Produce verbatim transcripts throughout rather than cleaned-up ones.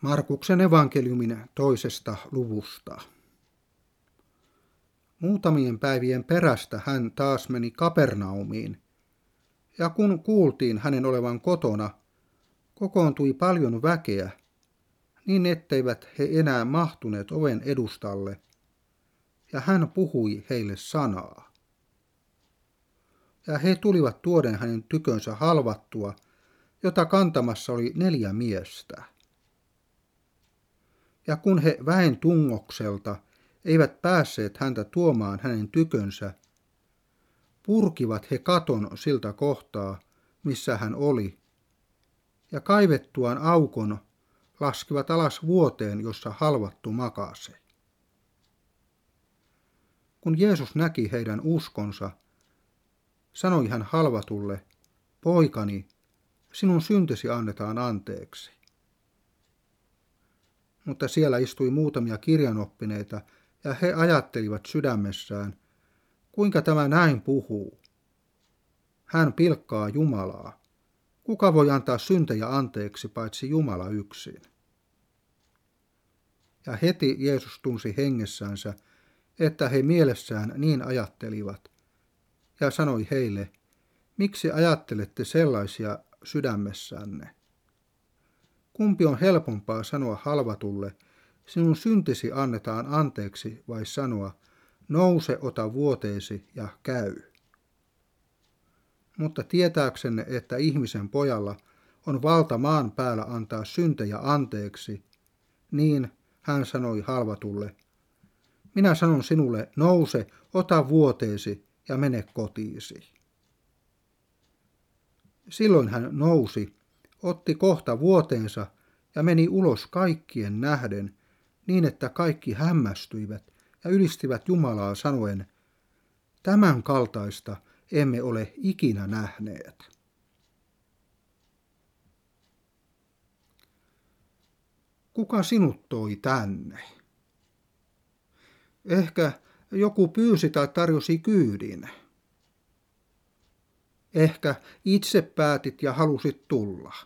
Markuksen evankeliumin toisesta luvusta. Muutamien päivien perästä hän taas meni Kapernaumiin, ja kun kuultiin hänen olevan kotona, kokoontui paljon väkeä, niin etteivät he enää mahtuneet oven edustalle, ja hän puhui heille sanaa. Ja he tulivat tuoden hänen tykönsä halvattua, jota kantamassa oli neljä miestä. Ja kun he väen tungokselta eivät päässeet häntä tuomaan hänen tykönsä, purkivat he katon siltä kohtaa, missä hän oli, ja kaivettuaan aukon laskivat alas vuoteen, jossa halvattu makasi. Kun Jeesus näki heidän uskonsa, sanoi hän halvatulle, poikani, sinun syntesi annetaan anteeksi. Mutta siellä istui muutamia kirjanoppineita, ja he ajattelivat sydämessään, kuinka tämä näin puhuu. Hän pilkkaa Jumalaa. Kuka voi antaa syntejä anteeksi paitsi Jumala yksin? Ja heti Jeesus tunsi hengessänsä, että he mielessään niin ajattelivat, ja sanoi heille, miksi ajattelette sellaisia sydämessänne? Kumpi on helpompaa sanoa halvatulle, sinun syntisi annetaan anteeksi, vai sanoa, nouse, ota vuoteesi ja käy? Mutta tietääksenne, että ihmisen pojalla on valta maan päällä antaa syntejä anteeksi, niin hän sanoi halvatulle, minä sanon sinulle, nouse, ota vuoteesi ja mene kotiisi. Silloin hän nousi, otti kohta vuoteensa ja meni ulos kaikkien nähden, niin että kaikki hämmästyivät ja ylistivät Jumalaa sanoen, tämän kaltaista emme ole ikinä nähneet. Kuka sinut toi tänne? Ehkä joku pyysi tai tarjosi kyydin. Ehkä itse päätit ja halusit tulla.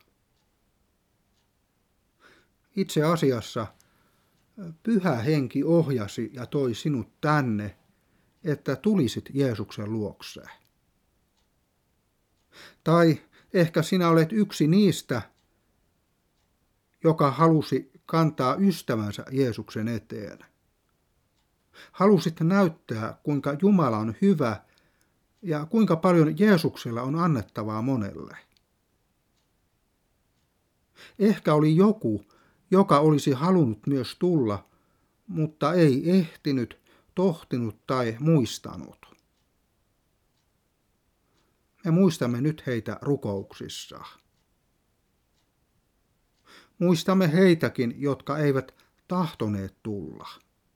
Itse asiassa Pyhä Henki ohjasi ja toi sinut tänne, että tulisit Jeesuksen luokse. Tai ehkä sinä olet yksi niistä, joka halusi kantaa ystävänsä Jeesuksen eteen. Halusit näyttää, kuinka Jumala on hyvä ja kuinka paljon Jeesuksella on annettavaa monelle. Ehkä oli joku, joka olisi halunnut myös tulla, mutta ei ehtinyt, tohtinut tai muistanut. Me muistamme nyt heitä rukouksissa. Muistamme heitäkin, jotka eivät tahtoneet tulla.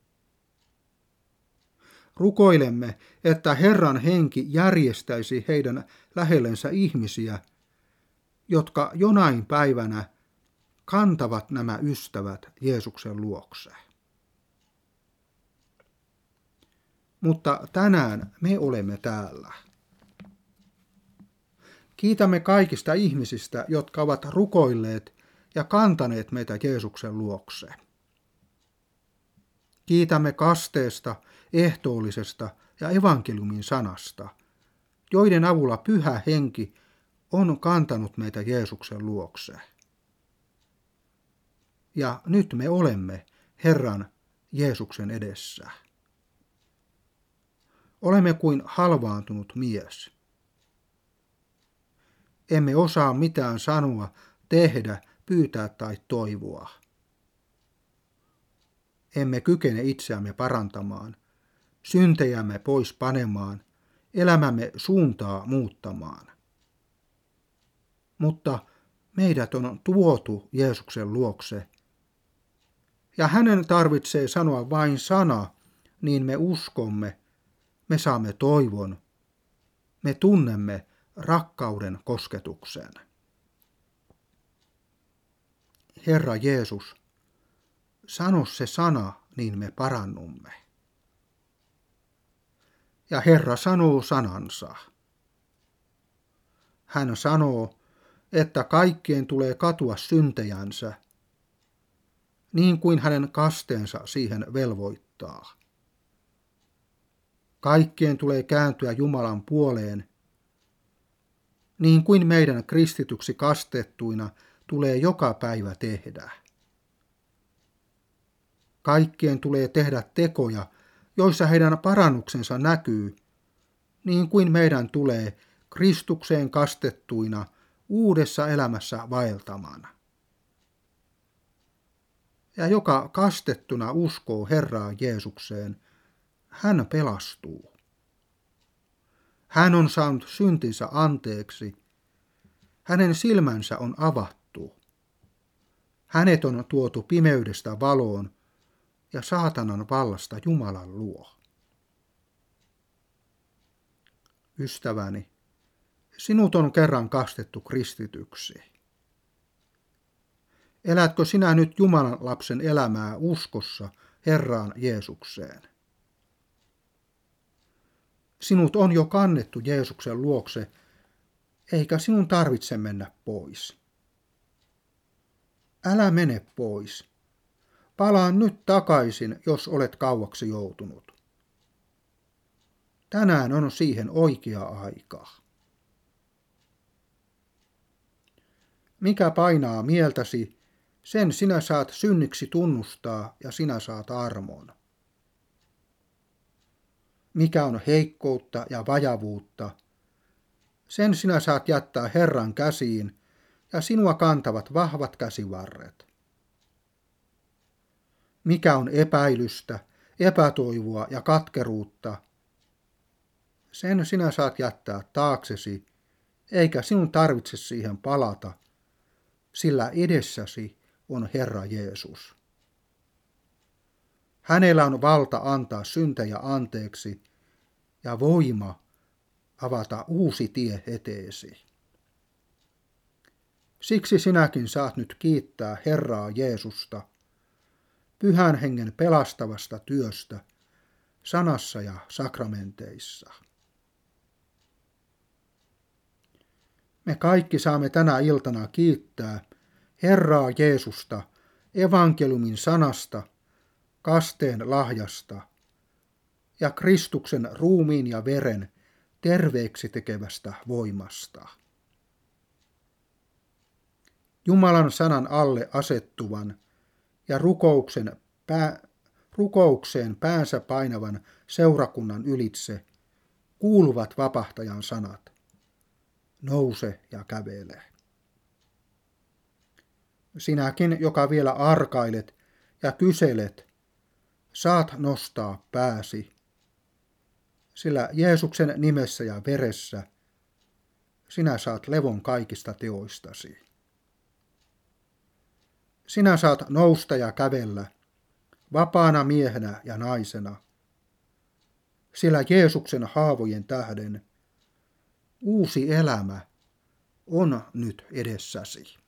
Rukoilemme, että Herran henki järjestäisi heidän lähellensä ihmisiä, jotka jonain päivänä kantavat nämä ystävät Jeesuksen luokse. Mutta tänään me olemme täällä. Kiitämme kaikista ihmisistä, jotka ovat rukoilleet ja kantaneet meitä Jeesuksen luokse. Kiitämme kasteesta, ehtoollisesta ja evankeliumin sanasta, joiden avulla Pyhä Henki on kantanut meitä Jeesuksen luokse. Ja nyt me olemme Herran Jeesuksen edessä. Olemme kuin halvaantunut mies. Emme osaa mitään sanoa, tehdä, pyytää tai toivoa. Emme kykene itseämme parantamaan, syntejämme pois panemaan, elämämme suuntaa muuttamaan. Mutta meidät on tuotu Jeesuksen luokse, ja hänen tarvitsee sanoa vain sana, niin me uskomme, me saamme toivon, me tunnemme rakkauden kosketuksen. Herra Jeesus, sano se sana, niin me parannumme. Ja Herra sanoo sanansa. Hän sanoo, että kaikkien tulee katua syntejänsä, niin kuin hänen kasteensa siihen velvoittaa. Kaikkien tulee kääntyä Jumalan puoleen, niin kuin meidän kristityksi kastettuina tulee joka päivä tehdä. Kaikkien tulee tehdä tekoja, joissa heidän parannuksensa näkyy, niin kuin meidän tulee Kristukseen kastettuina uudessa elämässä vaeltamaan. Ja joka kastettuna uskoo Herraan Jeesukseen, hän pelastuu. Hän on saanut syntinsä anteeksi. Hänen silmänsä on avattu. Hänet on tuotu pimeydestä valoon ja saatanan vallasta Jumalan luo. Ystäväni, sinut on kerran kastettu kristityksi. Elätkö sinä nyt Jumalan lapsen elämää uskossa Herraan Jeesukseen? Sinut on jo kannettu Jeesuksen luokse, eikä sinun tarvitse mennä pois. Älä mene pois. Palaa nyt takaisin, jos olet kauaksi joutunut. Tänään on siihen oikea aika. Mikä painaa mieltäsi, sen sinä saat synniksi tunnustaa ja sinä saat armon. Mikä on heikkoutta ja vajavuutta, sen sinä saat jättää Herran käsiin ja sinua kantavat vahvat käsivarret. Mikä on epäilystä, epätoivoa ja katkeruutta, sen sinä saat jättää taaksesi, eikä sinun tarvitse siihen palata, sillä edessäsi on Herra Jeesus. Hänellä on valta antaa syntejä anteeksi ja voima avata uusi tie eteesi. Siksi sinäkin saat nyt kiittää Herraa Jeesusta, Pyhän Hengen pelastavasta työstä, sanassa ja sakramenteissa. Me kaikki saamme tänä iltana kiittää Herraa Jeesusta evankeliumin sanasta, kasteen lahjasta ja Kristuksen ruumiin ja veren terveeksi tekevästä voimasta. Jumalan sanan alle asettuvan ja rukouksen pää, rukoukseen päänsä painavan seurakunnan ylitse kuuluvat vapahtajan sanat. Nouse ja kävele. Sinäkin, joka vielä arkailet ja kyselet, saat nostaa pääsi, sillä Jeesuksen nimessä ja veressä sinä saat levon kaikista teoistasi. Sinä saat nousta ja kävellä, vapaana miehenä ja naisena, sillä Jeesuksen haavojen tähden uusi elämä on nyt edessäsi.